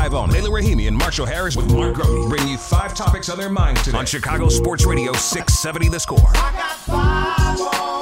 5 on Taylor Rahimi and Marshall Harris with Mark Grody, bringing you 5 topics on their mind today on Chicago Sports Radio 670 The Score. I got 5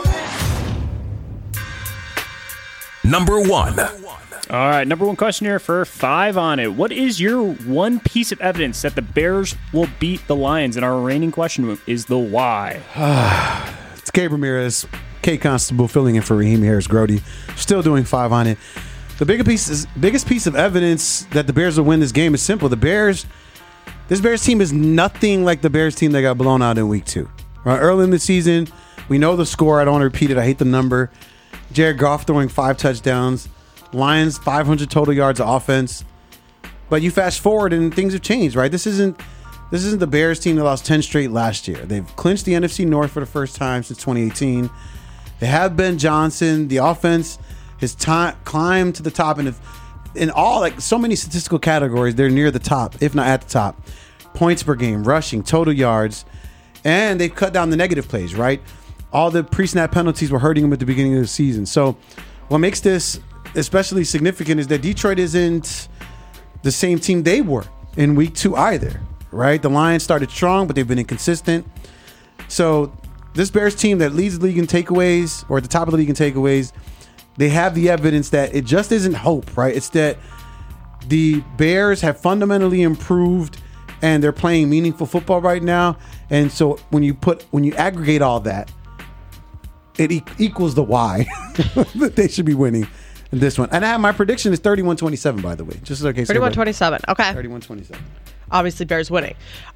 on it. Number 1. All right, number 1 question here for 5 on it. What is your one piece of evidence that the Bears will beat the Lions? And our reigning question is the why. It's Gabe Ramirez, Kate Constable filling in for Rahimi Harris Grody. Still doing 5 on it. The biggest piece of evidence that the Bears will win this game is simple. This Bears team is nothing like the Bears team that got blown out in week 2. Right? Early in the season, we know the score. I don't want to repeat it. I hate the number. Jared Goff throwing 5 touchdowns. Lions, 500 total yards of offense. But you fast forward and things have changed, right? This isn't the Bears team that lost 10 straight last year. They've clinched the NFC North for the first time since 2018. They have Ben Johnson. The offense has climbed to the top, and in all, like, so many statistical categories, they're near the top, if not at the top. Points per game, rushing, total yards, and they've cut down the negative plays, right? All the pre-snap penalties were hurting them at the beginning of the season. So what makes this especially significant is that Detroit isn't the same team they were in week 2 either, right? The Lions started strong, but they've been inconsistent. So this Bears team that leads the league in takeaways, or at the top of the league in takeaways, they have the evidence that it just isn't hope, right? It's that the Bears have fundamentally improved and they're playing meaningful football right now. And so when you aggregate all that, it equals the why that they should be winning in this one. And my prediction is 31-27, by the way. Just in case. 31-27. Okay. 31-27. Obviously, Bears winning.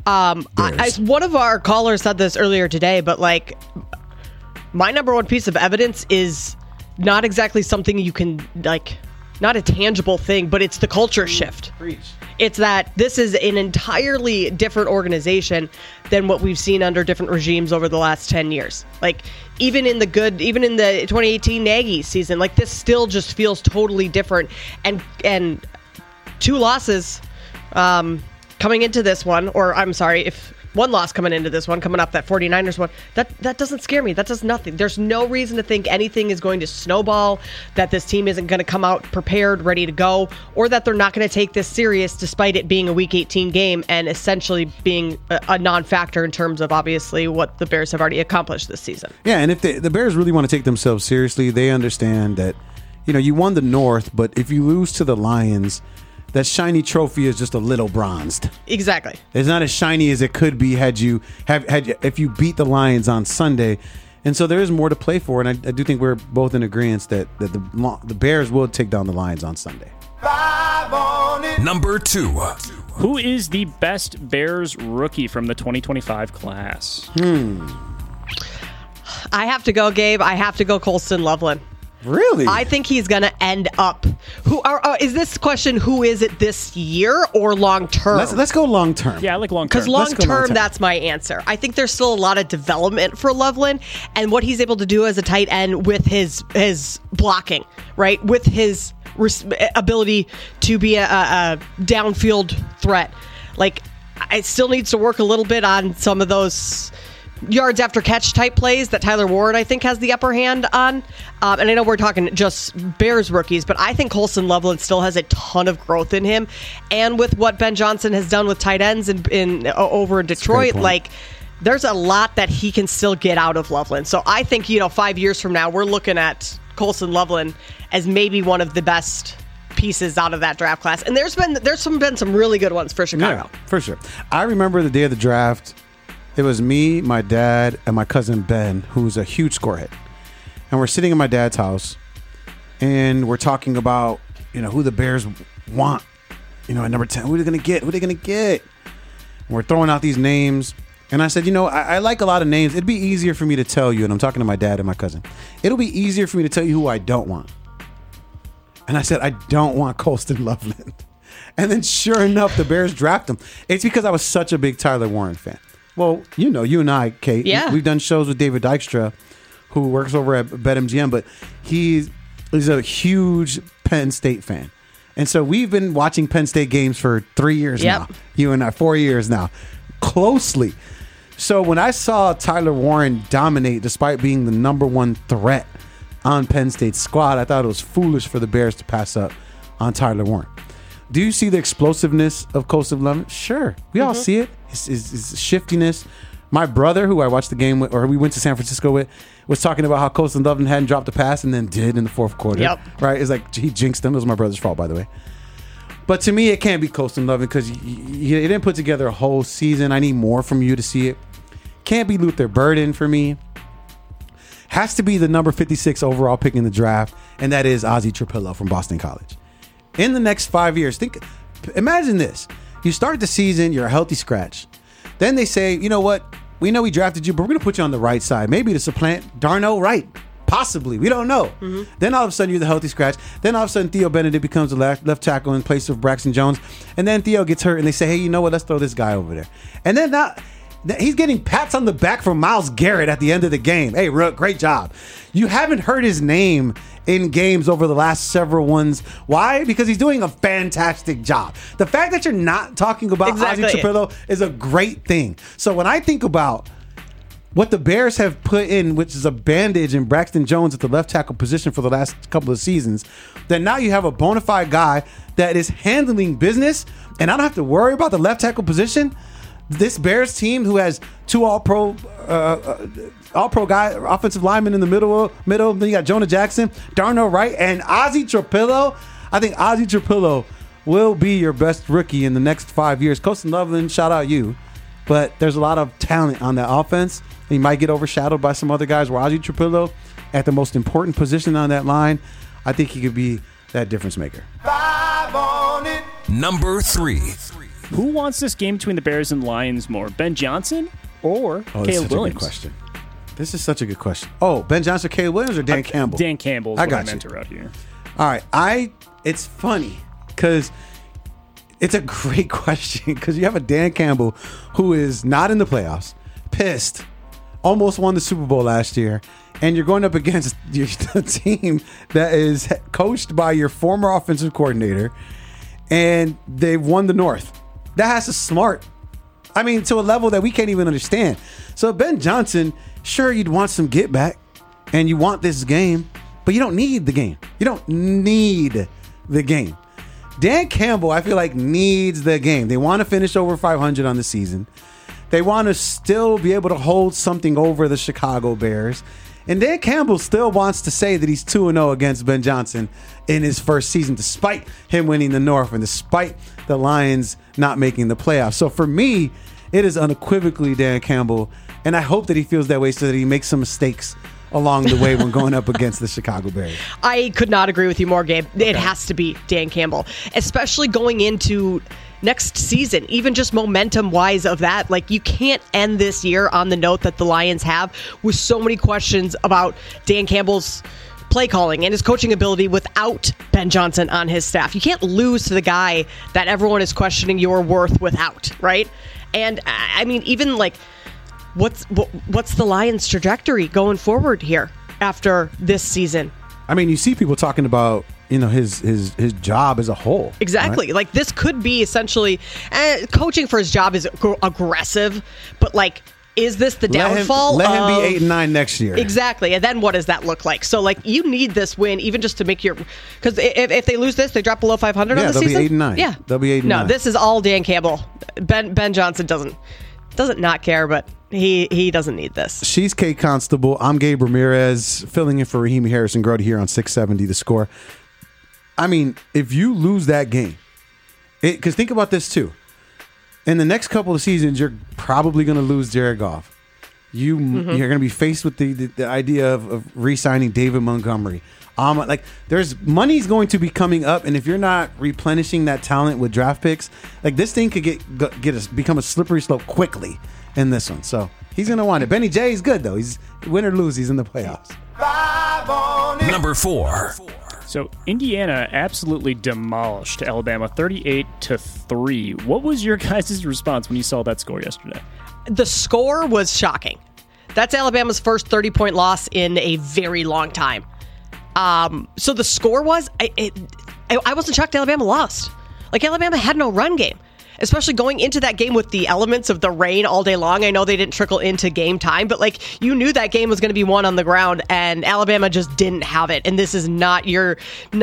One of our callers said this earlier today, but like, my number 1 piece of evidence is not exactly something you can, like, not a tangible thing, but it's the culture shift. Preach. It's that this is an entirely different organization than what we've seen under different regimes over the last 10 years. Like, even in the 2018 Nagy season, like, this still just feels totally different. And 2 losses coming into this one, or I'm sorry, if 1 loss coming into this one, coming up that 49ers one, that doesn't scare me. That does nothing. There's no reason to think anything is going to snowball, that this team isn't going to come out prepared, ready to go, or that they're not going to take this serious despite it being a Week 18 game and essentially being a non-factor in terms of obviously what the Bears have already accomplished this season. Yeah, and if the Bears really want to take themselves seriously, they understand that, you won the North, but if you lose to the Lions, that shiny trophy is just a little bronzed. Exactly. It's not as shiny as it could be if you beat the Lions on Sunday. And so there is more to play for, and I do think we're both in agreement that the Bears will take down the Lions on Sunday. Number 2. Who is the best Bears rookie from the 2025 class? I have to go, Gabe. I have to go Colston Loveland. Really? I think he's going to end up. Is this question, who is it this year or long term? Let's go long term. Yeah, I like long term. Because long term, that's my answer. I think there's still a lot of development for Loveland and what he's able to do as a tight end with his blocking, right? With his ability to be a downfield threat. Like, it still needs to work a little bit on some of those yards after catch type plays that Tyler Ward, I think, has the upper hand on. And I know we're talking just Bears rookies, but I think Colston Loveland still has a ton of growth in him. And with what Ben Johnson has done with tight ends over in Detroit, like, there's a lot that he can still get out of Loveland. So I think, 5 years from now, we're looking at Colston Loveland as maybe one of the best pieces out of that draft class. And there's been some really good ones for Chicago. Yeah, for sure. I remember the day of the draft. It was me, my dad, and my cousin Ben, who's a huge scorehead. And we're sitting in my dad's house, and we're talking about, who the Bears want. At number 10, who are they going to get? And we're throwing out these names. And I said, I like a lot of names. It'd be easier for me to tell you, and I'm talking to my dad and my cousin. It'll be easier for me to tell you who I don't want. And I said, I don't want Colston Loveland. And then sure enough, the Bears draft him. It's because I was such a big Tyler Warren fan. Well, you and I, Kate, we've done shows with David Dykstra, who works over at BetMGM, but he's a huge Penn State fan. And so we've been watching Penn State games for 3 years now. You and I, 4 years now, closely. So when I saw Tyler Warren dominate despite being the number 1 threat on Penn State's squad, I thought it was foolish for the Bears to pass up on Tyler Warren. do you see the explosiveness of Colston Loveland? Sure. We all see it. His shiftiness. My brother, who I watched the game with, or we went to San Francisco with, was talking about how Colston Loveland hadn't dropped a pass and then did in the fourth quarter. Yep. Right? It's like he jinxed him. It was my brother's fault, by the way. But to me, it can't be Colston Loveland because he didn't put together a whole season. I need more from you to see it. Can't be Luther Burden for me. Has to be the number 56 overall pick in the draft, and that is Ozzie Trapillo from Boston College. In the next 5 years, imagine this. You start the season, you're a healthy scratch. Then they say, you know what? We know we drafted you, but we're going to put you on the right side. Maybe to supplant Darnell Wright. Possibly. We don't know. Then all of a sudden, you're the healthy scratch. Then all of a sudden, Theo Benedict becomes the left tackle in place of Braxton Jones. And then Theo gets hurt, and they say, hey, you know what? Let's throw this guy over there. And then now he's getting pats on the back from Myles Garrett at the end of the game. Hey, Rook, great job. You haven't heard his name in games over the last several ones. Why? Because he's doing a fantastic job. The fact that you're not talking about Ozzie Trapillo is a great thing. So when I think about what the Bears have put in, which is a bandage in Braxton Jones at the left tackle position for the last couple of seasons, then now you have a bona fide guy that is handling business, and I don't have to worry about the left tackle position. This Bears team, who has two all-pro guy offensive linemen in the middle. Then you got Jonah Jackson, Darnell Wright, and Ozzie Trapillo. I think Ozzie Trapillo will be your best rookie in the next 5 years. Colston Loveland, shout out you. But there's a lot of talent on that offense. He might get overshadowed by some other guys. Where Ozzie Trapillo, at the most important position on that line, I think he could be that difference maker. Number 3. Who wants this game between the Bears and Lions more, Ben Johnson or Caleb Williams? Good question. This is such a good question. Oh, Ben Johnson, Caleb Williams, or Dan Campbell? Dan Campbell is what I meant to write here. All right. It's funny because it's a great question because you have a Dan Campbell who is not in the playoffs, pissed, almost won the Super Bowl last year, and you're going up against a team that is coached by your former offensive coordinator, and they've won the North. That has to smart. I mean, to a level that we can't even understand. So Ben Johnson, sure, you'd want some get back, and you want this game, but you don't need the game. You don't need the game. Dan Campbell, I feel like, needs the game. They want to finish over 500 on the season. They want to still be able to hold something over the Chicago Bears. And Dan Campbell still wants to say that he's 2-0 against Ben Johnson in his first season, despite him winning the North and despite the Lions not making the playoffs. So for me, it is unequivocally Dan Campbell. And I hope that he feels that way so that he makes some mistakes along the way when going up against the Chicago Bears. I could not agree with you more, Gabe. It has to be Dan Campbell, especially going into next season, even just momentum wise of that. Like, you can't end this year on the note that the Lions have with so many questions about Dan Campbell's play calling and his coaching ability without Ben Johnson on his staff. You can't lose to the guy that everyone is questioning your worth without, right? And I mean, even like, what's the Lions' trajectory going forward here after this season? I mean, you see people talking about, you know, his job as a whole. Exactly. Right? Like, this could be essentially coaching for his job is aggressive, but like, is this the downfall? Let him be 8-9 next year. Exactly. And then what does that look like? So, like, you need this win even just to make your, because if they lose this, they drop below 500 on the season. Yeah, they'll be 8-9. Yeah, they'll be 8-9. No, this is all Dan Campbell. Ben Johnson doesn't not care, but he doesn't need this. She's Kate Constable. I'm Gabe Ramirez, filling in for Raheem Harrison Grody here on 670 The Score. I mean, if you lose that game, because think about this too. In the next couple of seasons, you're probably going to lose Jared Goff. You're going to be faced with the idea of re-signing David Montgomery. Like, there's money's going to be coming up, and if you're not replenishing that talent with draft picks, like, this thing could become a slippery slope quickly in this one. So he's going to want it. Benny J is good though. He's win or lose, he's in the playoffs. Number 4. So Indiana absolutely demolished Alabama 38-3. What was your guys' response when you saw that score yesterday? The score was shocking. That's Alabama's first 30-point loss in a very long time. So the score was, I wasn't shocked Alabama lost. Like, Alabama had no run game. especially going into that game with the elements of the rain all day long. I know they didn't trickle into game time, but like you knew that game was going to be won on the ground, and Alabama just didn't have it. And this is not your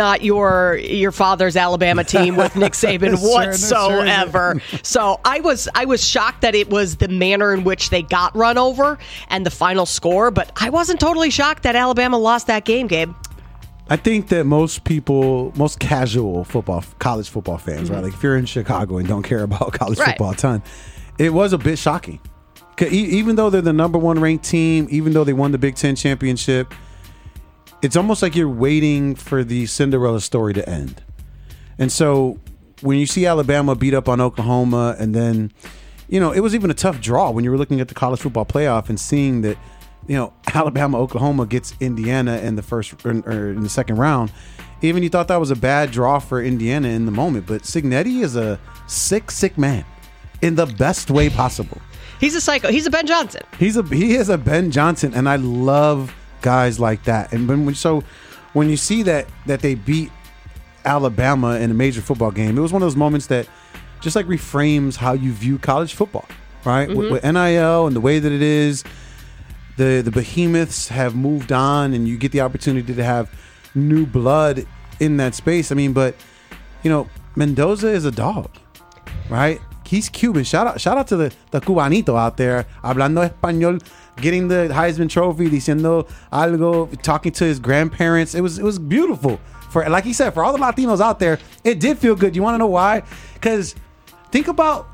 father's Alabama team with Nick Saban whatsoever. So I was shocked that it was the manner in which they got run over and the final score, but I wasn't totally shocked that Alabama lost that game, Gabe. I think that most casual college football fans, right? Like if you're in Chicago and don't care about college football a ton, it was a bit shocking. Even though they're the number one ranked team, even though they won the Big Ten championship, it's almost like you're waiting for the Cinderella story to end. And so when you see Alabama beat up on Oklahoma, and then, it was even a tough draw when you were looking at the college football playoff and seeing that, Alabama, Oklahoma gets Indiana in the first or in the second round. Even you thought that was a bad draw for Indiana in the moment, but Cignetti is a sick man in the best way possible. He's a psycho. He's a Ben Johnson. He is a Ben Johnson, and I love guys like that. And when you see that they beat Alabama in a major football game, it was one of those moments that just like reframes how you view college football, right? Mm-hmm. With NIL and the way that it is. The behemoths have moved on, and you get the opportunity to have new blood in that space. I mean, but Mendoza is a dog, right? He's Cuban. Shout out to the Cubanito out there, hablando español, getting the Heisman Trophy, diciendo algo, talking to his grandparents. It was beautiful. For, like he said, for all the Latinos out there, it did feel good. You want to know why? Because think about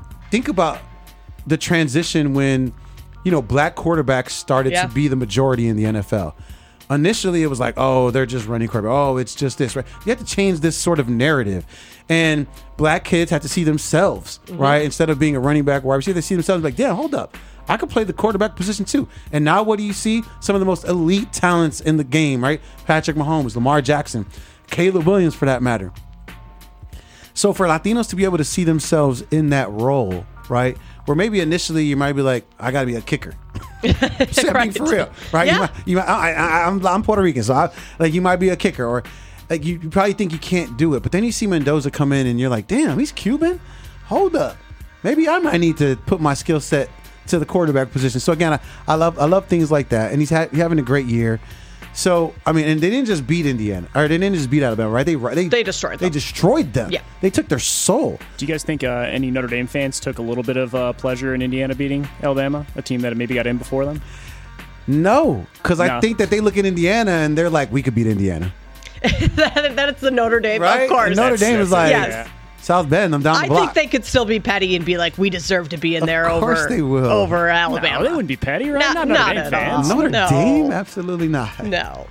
the transition when black quarterbacks started to be the majority in the NFL. Initially, it was like, oh, they're just running quarterback. Oh, it's just this, right? You have to change this sort of narrative. And black kids had to see themselves, right? Instead of being a running back or wide receiver, they see themselves like, damn, hold up. I could play the quarterback position too. And now what do you see? Some of the most elite talents in the game, right? Patrick Mahomes, Lamar Jackson, Caleb Williams for that matter. So for Latinos to be able to see themselves in that role, right? Where maybe initially you might be like, I got to be a kicker. Right. For real, right? Yeah. I'm Puerto Rican, so you might be a kicker, or like you probably think you can't do it, but then you see Mendoza come in and you're like, damn, he's Cuban. Hold up, maybe I might need to put my skill set to the quarterback position. So again, I love things like that, and he's having a great year. So I mean, and they didn't just beat Indiana, or they didn't just beat Alabama, right? They destroyed them. They destroyed them. Yeah, they took their soul. Do you guys think any Notre Dame fans took a little bit of pleasure in Indiana beating Alabama, a team that maybe got in before them? No, because I think that they look at Indiana and they're like, we could beat Indiana. that it's the Notre Dame, right? Of course. And Notre Dame is like, yes. South Bend, I'm down the block. I think they could still be petty and be like, we deserve to be in there over Alabama. No, they wouldn't be petty, right? Not Notre Dame fans. Notre Dame? Absolutely not. No.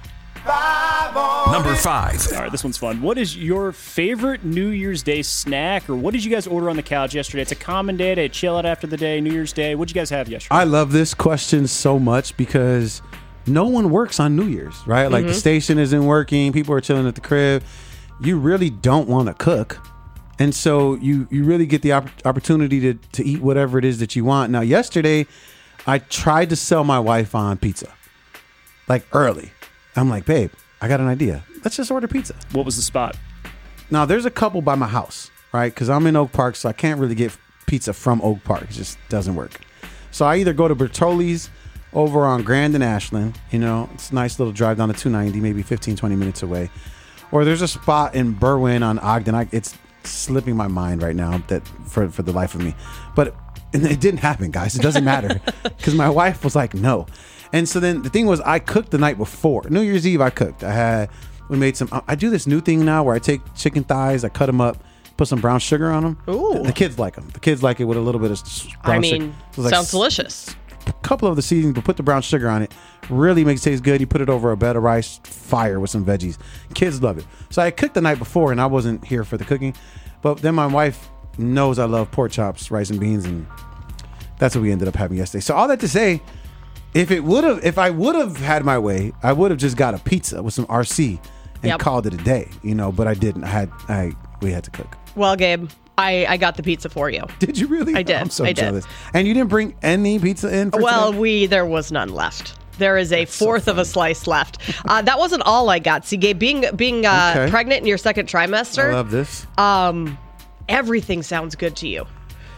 Number 5. All right, this one's fun. What is your favorite New Year's Day snack, or what did you guys order on the couch yesterday? It's a common day to chill out after the day, New Year's Day. What did you guys have yesterday? I love this question so much because no one works on New Year's, right? Like the station isn't working. People are chilling at the crib. You really don't want to cook. And so you really get the opportunity to eat whatever it is that you want. Now, yesterday, I tried to sell my wife on pizza, like early. I'm like, babe, I got an idea. Let's just order pizza. What was the spot? Now, there's a couple by my house, right? Because I'm in Oak Park, so I can't really get pizza from Oak Park. It just doesn't work. So I either go to Bertoli's over on Grand and Ashland. It's a nice little drive down to 290, maybe 15, 20 minutes away. Or there's a spot in Berwyn on Ogden. It's slipping my mind right now that for the life of me. But it didn't happen, guys. It doesn't matter. Because my wife was like, no. And so then the thing was, I cooked the night before. New Year's Eve, I cooked. We made some, I do this new thing now where I take chicken thighs, I cut them up, put some brown sugar on them. Ooh. The kids like them. The kids like it with a little bit of brown sugar. So sounds delicious. A couple of the seasonings, but put the brown sugar on it. Really makes it taste good. You put it over a bed of rice, fire with some veggies. Kids love it. So I cooked the night before, and I wasn't here for the cooking. But then my wife knows I love pork chops, rice and beans, and that's what we ended up having yesterday. So all that to say, if I would have had my way, I would have just got a pizza with some RC and called it a day, but I didn't. We had to cook. Well, Gabe, I got the pizza for you. Did you really? I did. I'm so jealous. And you didn't bring any pizza in for today? There was none left. There is a fourth of a slice left. That wasn't all I got. See, Gabe, being pregnant in your second trimester. I love this. Everything sounds good to you.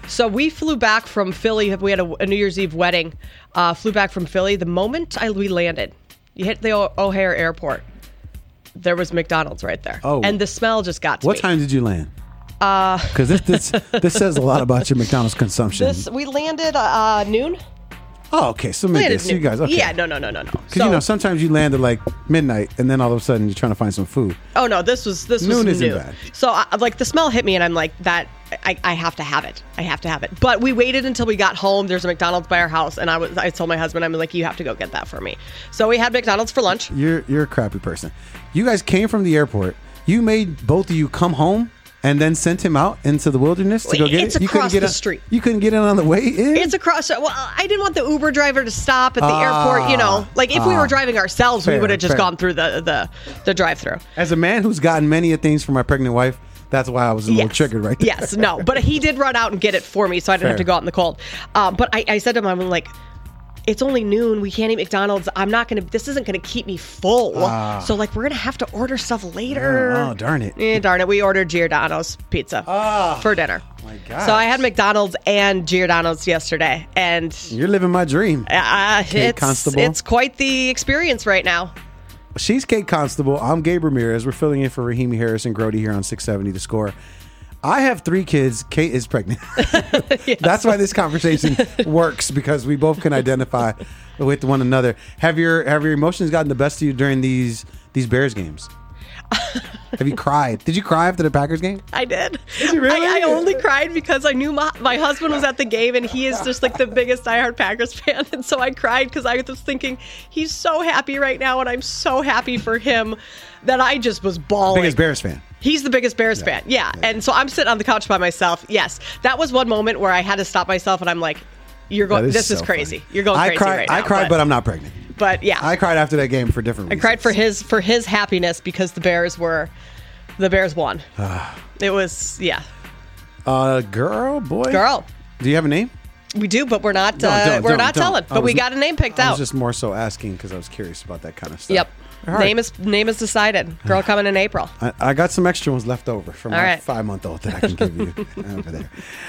So we flew back from Philly. We had a New Year's Eve wedding. Flew back from Philly. The moment we landed, you hit the O'Hare Airport. There was McDonald's right there. Oh. And the smell just got to me. What time did you land? Because this says a lot about your McDonald's consumption. We landed noon. Oh, okay. So midday. So you guys, okay. Yeah, no. Because sometimes you land at like midnight, and then all of a sudden you're trying to find some food. Oh no, this was Noon isn't noon. bad. So the smell hit me, and I'm like, that I have to have it. I have to have it. But we waited until we got home. There's a McDonald's by our house, and I told my husband, I'm like, you have to go get that for me. So we had McDonald's for lunch. You're a crappy person. You guys came from the airport. You made both of you come home. And then sent him out into the wilderness to go get it's it? It's across the street. You couldn't get it on the way in? It's across. Well, I didn't want the Uber driver to stop at the airport. Like if we were driving ourselves, we would have just gone through the drive-through. As a man who's gotten many of things from my pregnant wife, that's why I was a little triggered right there. Yes, no. But he did run out and get it for me, so I didn't have to go out in the cold. But I said to him, I'm like, it's only noon. We can't eat McDonald's. This isn't going to keep me full. So, we're going to have to order stuff later. Oh, darn it. Darn it. We ordered Giordano's pizza for dinner. Oh, my God. So, I had McDonald's and Giordano's yesterday. And you're living my dream. Kate Constable. It's quite the experience right now. She's Kate Constable. I'm Gabe Ramirez. We're filling in for Rahimi Harris and Grody here on 670 The Score. I have 3 kids. Kate is pregnant. Yes. That's why this conversation works, because we both can identify with one another. Have your emotions gotten the best of you during these Bears games? Have you cried? Did you cry after the Packers game? I did. Did you really? I only cried because I knew my husband was at the game, and he is just like the biggest diehard Packers fan. And so I cried because I was thinking, he's so happy right now, and I'm so happy for him that I just was bawling. Biggest Bears fan. He's the biggest Bears fan. Yeah. And so I'm sitting on the couch by myself. Yes. That was one moment where I had to stop myself, and I'm like, this is crazy. Funny. You're going crazy right now. I cried, but I'm not pregnant. But yeah. I cried after that game for different reasons. I cried for his happiness because the Bears won. It was, yeah. Girl, boy? Girl. Do you have a name? We do, but we're not telling. But we got a name picked out. I was just more so asking because I was curious about that kind of stuff. Yep. Right. Name is decided. Girl coming in April. I got some extra ones left over from my right. 5-month-old that I can give you over there.